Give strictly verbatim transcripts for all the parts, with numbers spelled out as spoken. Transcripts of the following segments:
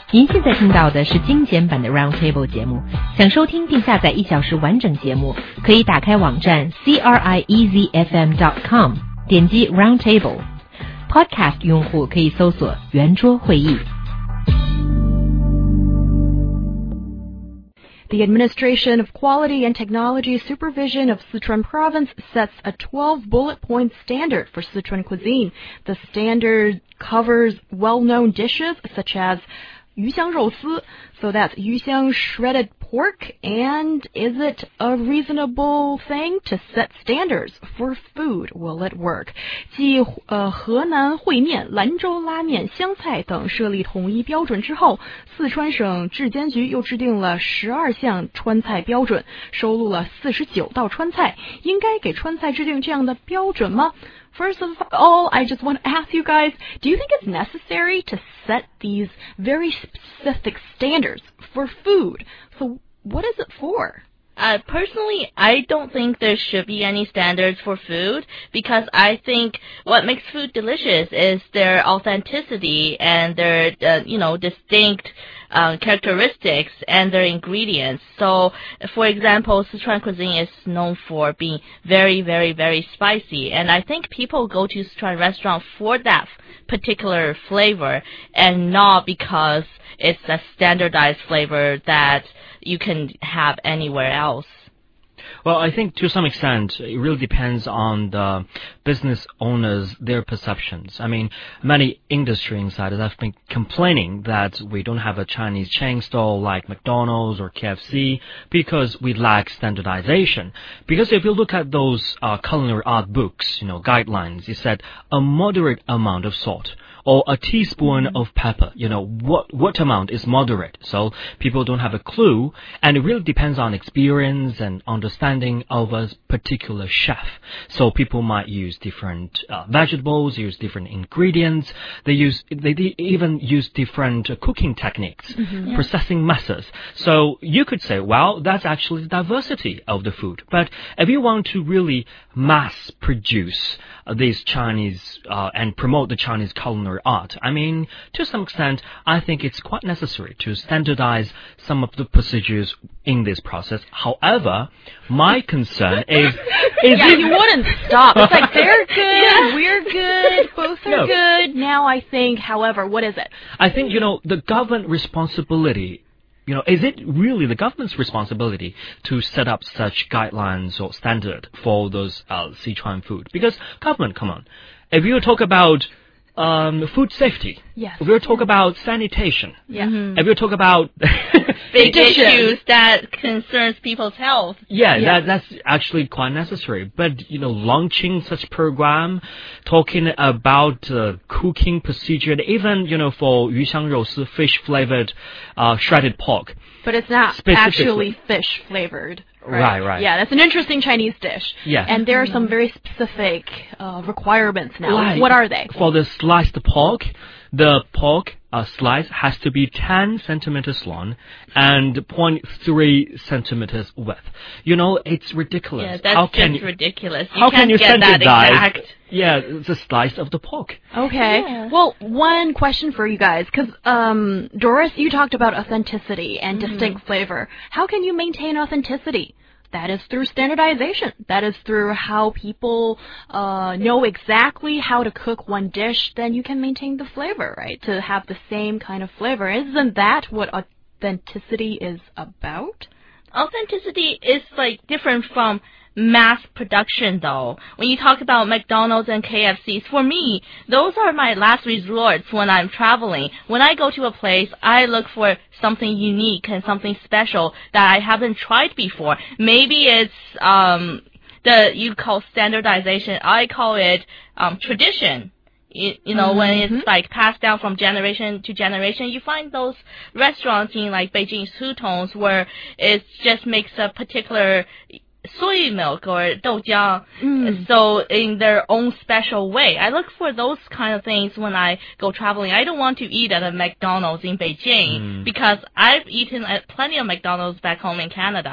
您现在听到的是精简版的 Roundtable 节目。想收听并下载一小时完整节目，可以打开网站 c r i e z f m dot com， 点击 Roundtable。Podcast 用户可以搜索圆桌会议。 The Administration of Quality and Technology Supervision of Sichuan Province sets a twelve bullet point standard for Sichuan cuisine. The standard covers well-known dishes such as 鱼香肉丝, so that's 鱼香 shredded pork, and is it a reasonable thing to set standards for food? Will it work? 继呃河南烩面、兰州拉面、湘菜等设立统一标准之后，四川省质监局又制定了十二项川菜标准，收录了四十九道川菜。应该给川菜制定这样的标准吗？First of all, I just want to ask you guys, do you think it's necessary to set these very specific standards for food? So what is it for? Uh, personally, I don't think there should be any standards for food because I think what makes food delicious is their authenticity and their, uh, you know, distinct uh, characteristics and their ingredients. So, for example, Sichuan cuisine is known for being very, very, very spicy, and I think people go to Sichuan restaurant for that particular flavor and not because it's a standardized flavor that you can have anywhere else. Well, I think to some extent, it really depends on the business owners, their perceptions. I mean, many industry insiders have been complaining that we don't have a Chinese chain store like McDonald's or K F C because we lack standardization. Because if you look at those uh, culinary art books, you know, guidelines, it said a moderate amount of salt or a teaspoon of pepper. You know, what what amount is moderate? So people don't have a clue, and it really depends on experience and understanding of a particular chef. So people might use different uh, vegetables, use different ingredients. They use they even use different uh, cooking techniques, mm-hmm. yeah. processing methods. So you could say, well, that's actually the diversity of the food. But if you want to really mass produce uh, these Chinese uh, and promote the Chinese culinary art, I mean, to some extent, I think it's quite necessary to standardize some of the procedures in this process. However, my concern is... is yeah, it... you wouldn't stop. It's like, they're good, yeah. we're good, both are no. good. Now I think, however, what is it? I think, you know, the government responsibility, you know, is it really the government's responsibility to set up such guidelines or standard for those uh, Sichuan food? Because government, come on, if you talk about Um, food safety. Yes. If we talk about sanitation. Yeah. Mm-hmm. If we talk about big issues that concerns people's health. Yeah, yeah. That, that's actually quite necessary. But, you know, launching such program, talking about uh, cooking procedure, and even, you know, for 鱼香肉丝 fish flavored uh, shredded pork. But it's not actually fish flavored. Right? right, right. Yeah, that's an interesting Chinese dish. Yeah. And there are some very specific uh, requirements now. Like, what are they? For the sliced pork, the pork uh, slice has to be ten centimeters long and zero point three centimeters width. You know, it's ridiculous. Yeah, that's how just can you, ridiculous. You how can't can you get that exact. Yeah, the slice of the pork. Okay. Yeah. Well, one question for you guys, because um, Doris, you talked about authenticity and mm-hmm. distinct flavor. How can you maintain authenticity? That is through standardization. That is through how people uh, know exactly how to cook one dish. Then you can maintain the flavor, right? To have the same kind of flavor. Isn't that what authenticity is about? Authenticity is like different from mass production, though. When you talk about McDonald's and K F Cs, for me, those are my last resorts when I'm traveling. When I go to a place, I look for something unique and something special that I haven't tried before. Maybe it's um the you call standardization. I call it um tradition. You, you know, mm-hmm. when it's like passed down from generation to generation, you find those restaurants in like Beijing's Hutongs where it just makes a particular soy milk or doujiang, mm. so in their own special way. I look for those kind of things when I go traveling. I don't want to eat at a McDonald's in Beijing mm. because I've eaten at plenty of McDonald's back home in Canada.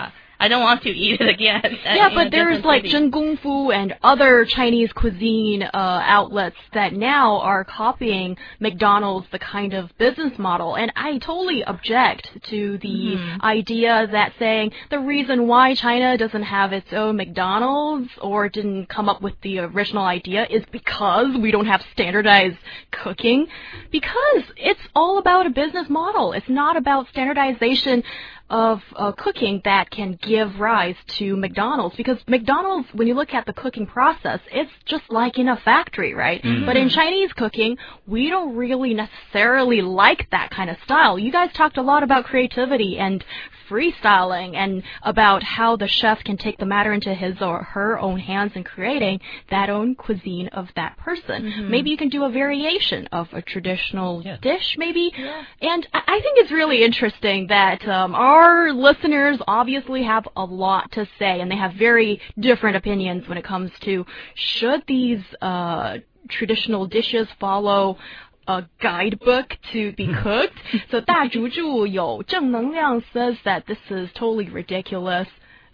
I don't want to eat it again. Yeah, but there's like Zhengong Fu and other Chinese cuisine uh, outlets that now are copying McDonald's, the kind of business model. And I totally object to the mm-hmm. idea that saying the reason why China doesn't have its own McDonald's or didn't come up with the original idea is because we don't have standardized cooking. Because it's all about a business model. It's not about standardization of uh, cooking that can give rise to McDonald's. Because McDonald's, when you look at the cooking process, it's just like in a factory, right? Mm-hmm. But in Chinese cooking, we don't really necessarily like that kind of style. You guys talked a lot about creativity and freestyling and about how the chef can take the matter into his or her own hands in creating that own cuisine of that person. Mm-hmm. Maybe you can do a variation of a traditional yeah. dish, maybe. Yeah. And I think it's really interesting that um, our listeners obviously have a lot to say, and they have very different opinions when it comes to should these uh, traditional dishes follow a guidebook to be cooked. So 大竹柱有正能量 says that this is totally ridiculous.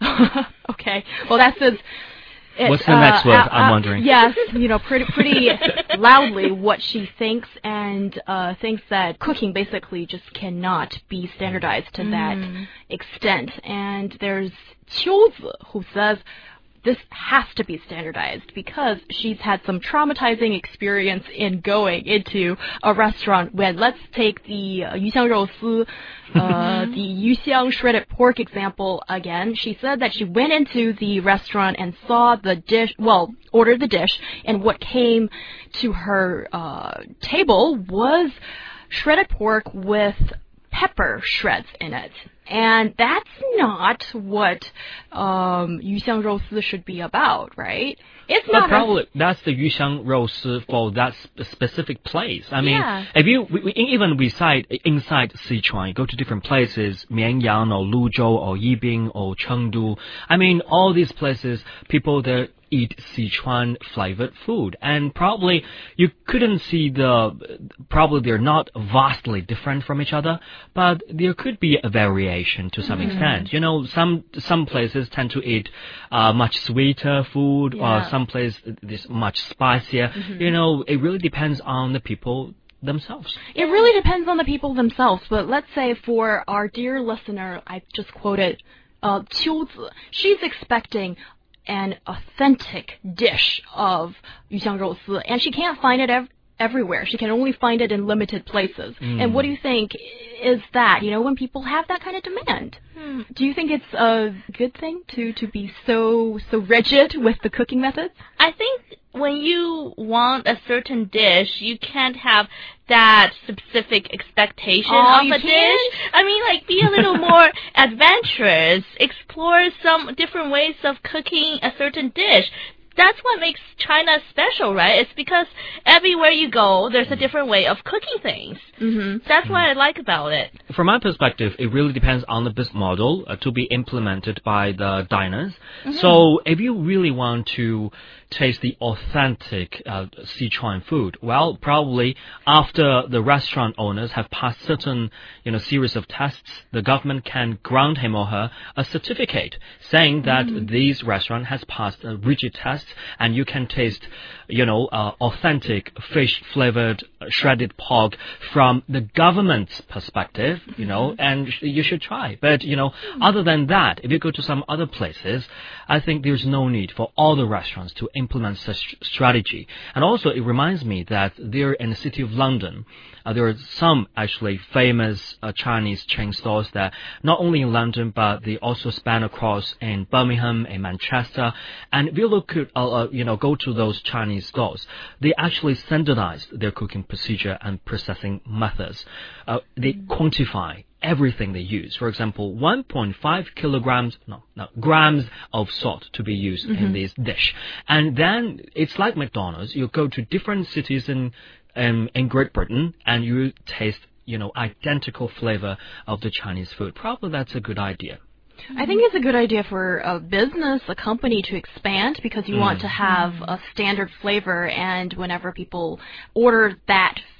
Okay, well that says. It, What's the next uh, word? Uh, I'm wondering. Yes, you know, pretty pretty loudly what she thinks, and uh, thinks that cooking basically just cannot be standardized to mm. that extent. And there's Qiuzi who says this has to be standardized because she's had some traumatizing experience in going into a restaurant when, let's take the uh, yuxiang roussi, uh, the yuxiang shredded pork example again. She said that she went into the restaurant and saw the dish, well, ordered the dish, and what came to her uh, table was shredded pork with pepper shreds in it. And that's not what um, yuxiang roussi should be about, right? It's but not. Probably a, that's the yuxiang roussi for that sp- specific place. I mean, yeah. if you we, we, even reside inside Sichuan, you go to different places, Mianyang or Luzhou or Yibing or Chengdu. I mean, all these places, people there eat Sichuan flavored food, and probably you couldn't see the. Probably they're not vastly different from each other, but there could be a variation to some mm. extent. You know, some some places tend to eat uh, much sweeter food, yeah. or some places is much spicier. Mm-hmm. You know, it really depends on the people themselves. It really depends on the people themselves. But let's say for our dear listener, I just quoted uh, Qiuzi. She's expecting an authentic dish of yuxiang roussi, and she can't find it ev- everywhere. She can only find it in limited places. Mm. And what do you think is that, you know, when people have that kind of demand? Hmm. Do you think it's a good thing to, to be so so rigid with the cooking methods? I think when you want a certain dish, you can't have that specific expectation oh, of you a can't? dish. I mean, like, be a little more adventurous. Explore some different ways of cooking a certain dish. That's what makes China special, right? It's because everywhere you go, there's a different way of cooking things. Mm-hmm. That's what I like about it. From my perspective, it really depends on the business model uh, to be implemented by the diners. Mm-hmm. So if you really want to taste the authentic uh, Sichuan food, well, probably after the restaurant owners have passed certain, you know, series of tests, the government can grant him or her a certificate saying that mm-hmm. this restaurant has passed a rigid test, and you can taste, you know, uh, authentic fish-flavored uh, shredded pork from the government's perspective, you know, mm-hmm. and sh- you should try. But, you know, mm-hmm. other than that, if you go to some other places, I think there's no need for all the restaurants to implement such strategy. And also, it reminds me that there in the city of London, uh, there are some actually famous uh, Chinese chain stores that not only in London, but they also span across in Birmingham, in Manchester. And if you look at, uh, uh, you know, go to those Chinese stores, they actually standardized their cooking procedure and processing methods. Uh, they quantify everything they use. For example, one point five kilograms, no, no, grams of salt to be used mm-hmm. in this dish. And then it's like McDonald's. You go to different cities in, um, in Great Britain and you taste, you know, identical flavor of the Chinese food. Probably that's a good idea. I think it's a good idea for a business, a company to expand because you mm. want to have a standard flavor, and whenever people order that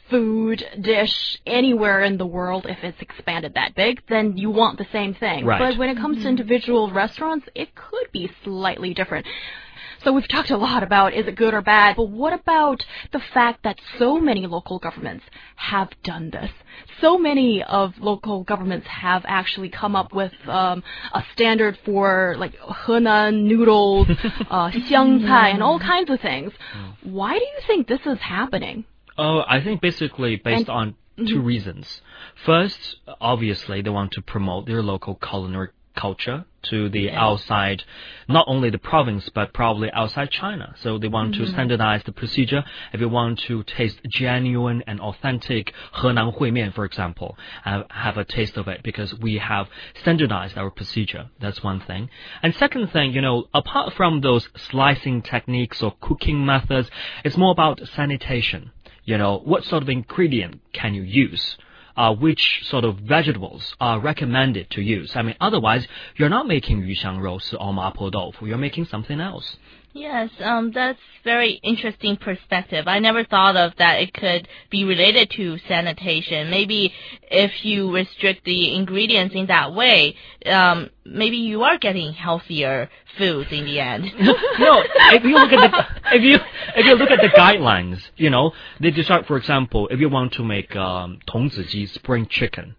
food dish anywhere in the world, if it's expanded that big, then you want the same thing. Right. But when it comes to individual restaurants, it could be slightly different. So we've talked a lot about is it good or bad, but what about the fact that so many local governments have done this? So many of local governments have actually come up with um, a standard for like Henan noodles, uh, xiang cai, and all kinds of things. Why do you think this is happening? Oh, I think basically based And- on two reasons. First, obviously, they want to promote their local culinary culture to the outside, not only the province, but probably outside China. So they want to standardize the procedure. If you want to taste genuine and authentic Henan Hui Mian, for example, uh, have a taste of it because we have standardized our procedure. That's one thing. And second thing, you know, apart from those slicing techniques or cooking methods, it's more about sanitation. You know, what sort of ingredient can you use? Uh, which sort of vegetables are recommended to use? I mean, otherwise, you're not making yu xiang rou si or mapo doufu. You're making something else. Yes, um, that's very interesting perspective. I never thought of that it could be related to sanitation. Maybe if you restrict the ingredients in that way, um, maybe you are getting healthier foods in the end. No, if you look at the if you if you look at the guidelines, you know, they decide, for example, if you want to make um, tongziji spring chicken,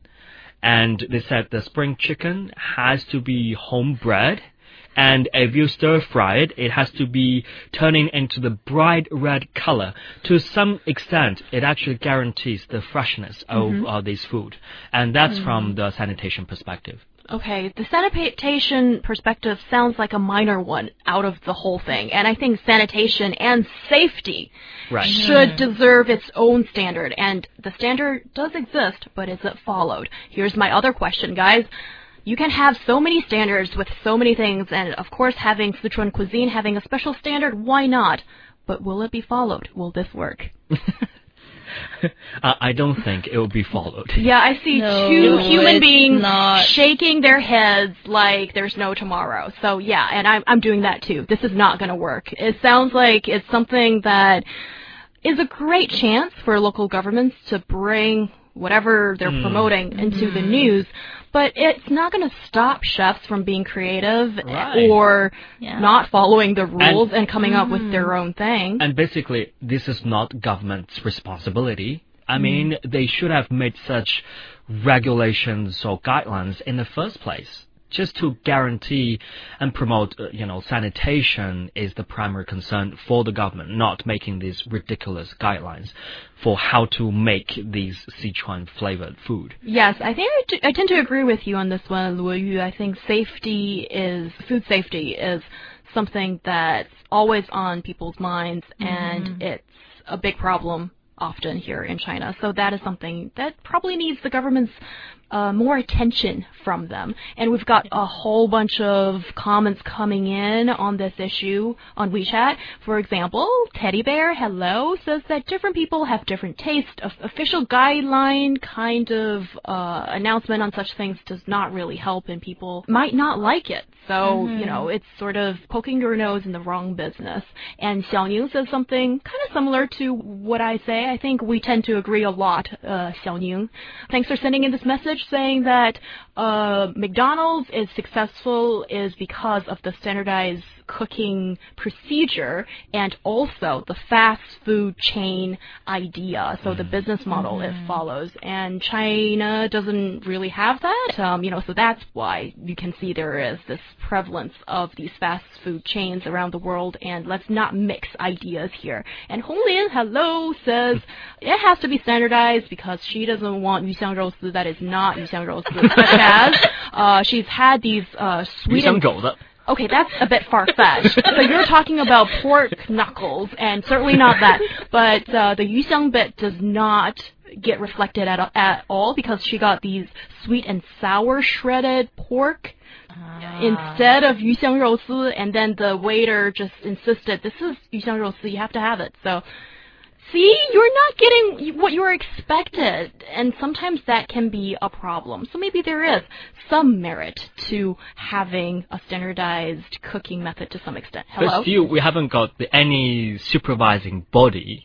and they said the spring chicken has to be homebred. And if you stir fry it, it has to be turning into the bright red color. To some extent, it actually guarantees the freshness of mm-hmm. uh, this food. And that's mm-hmm. from the sanitation perspective. Okay, the sanitation perspective sounds like a minor one out of the whole thing. And I think sanitation and safety right. should deserve its own standard. And the standard does exist, but is it followed? Here's my other question, guys. You can have so many standards with so many things, and of course having Sichuan cuisine having a special standard, why not? But will it be followed? Will this work? uh, I don't think it will be followed. Yeah, I see no, two human beings not. shaking their heads like there's no tomorrow. So yeah, and I'm, I'm doing that too. This is not going to work. It sounds like it's something that is a great chance for local governments to bring whatever they're mm. promoting into mm. the news, but it's not going to stop chefs from being creative right. or yeah. not following the rules and, and coming mm. up with their own thing. And basically, this is not government's responsibility. I mm. mean, they should have made such regulations or guidelines in the first place. Just to guarantee and promote, uh, you know, sanitation is the primary concern for the government, not making these ridiculous guidelines for how to make these Sichuan flavored food. Yes, I think I, t- I tend to agree with you on this one, Luo Yu. I think safety is, food safety is something that's always on people's minds, mm-hmm. and it's a big problem often here in China. So that is something that probably needs the government's uh, more attention from them. And we've got a whole bunch of comments coming in on this issue on WeChat. For example, Teddy Bear, hello, says that different people have different tastes. A official guideline kind of uh, announcement on such things does not really help, and people might not like it. So, mm-hmm. you know, it's sort of poking your nose in the wrong business. And Xiaoning says something kind of similar to what I say. I think we tend to agree a lot, uh, Xiaoning. Thanks for sending in this message saying that uh, McDonald's is successful is because of the standardized cooking procedure and also the fast food chain idea. So the business model mm-hmm. it follows. And China doesn't really have that. Um, you know, so that's why you can see there is this prevalence of these fast food chains around the world. And let's not mix ideas here. And Hong Lin, hello, says it has to be standardized because she doesn't want yu xiang rou si that is not yu xiang rou si, such as uh, she's had these uh, sweet and okay, that's a bit far-fetched. So you're talking about pork knuckles, and certainly not that. But uh, the yuxiang bit does not get reflected at, at all because she got these sweet and sour shredded pork ah. instead of yuxiang rou si, and then the waiter just insisted, this is yuxiang rou si, you have to have it. So, see, you're not getting what you were expected, and sometimes that can be a problem. So maybe there is some merit to having a standardized cooking method to some extent. Hello? But still, we haven't got the, any supervising body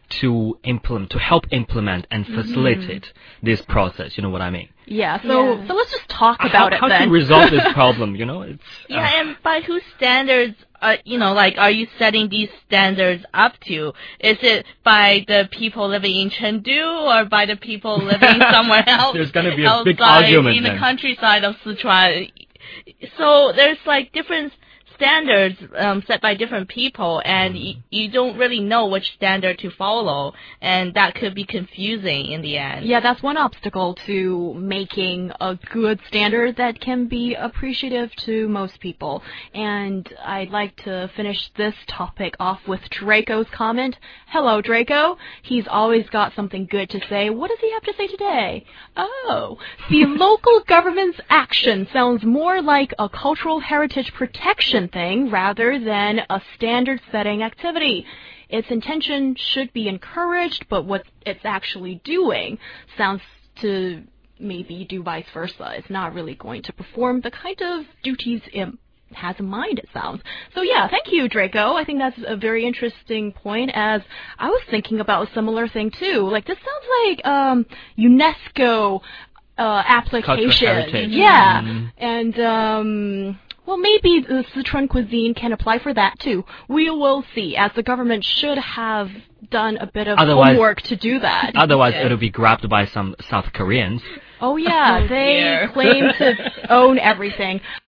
to implement, to help implement and facilitate mm-hmm. this process. You know what I mean? Yeah. So, yeah. so let's just talk about how, it how then. How to resolve this problem? You know, it's yeah. Uh, and by whose standards? Uh, you know, like, are you setting these standards up to? Is it by the people living in Chengdu or by the people living somewhere else? There's going to be a outside, big argument in then. the countryside of Sichuan. So there's like different standards um, set by different people, and y- you don't really know which standard to follow, and that could be confusing in the end. Yeah, that's one obstacle to making a good standard that can be appreciative to most people. And I'd like to finish this topic off with Draco's comment. Hello, Draco. He's always got something good to say. What does he have to say today? Oh, the local government's action sounds more like a cultural heritage protection thing rather than a standard-setting activity. Its intention should be encouraged, but what it's actually doing sounds to maybe do vice versa. It's not really going to perform the kind of duties it has in mind, it sounds. So yeah, thank you, Draco. I think that's a very interesting point, as I was thinking about a similar thing too. Like, this sounds like um, UNESCO uh, application. Yeah, mm. and um well, maybe the Sichuan cuisine can apply for that too. We will see, as the government should have done a bit of otherwise, homework to do that. Otherwise, yeah. it'll be grabbed by some South Koreans. Oh yeah, oh, they dear. claim to own everything.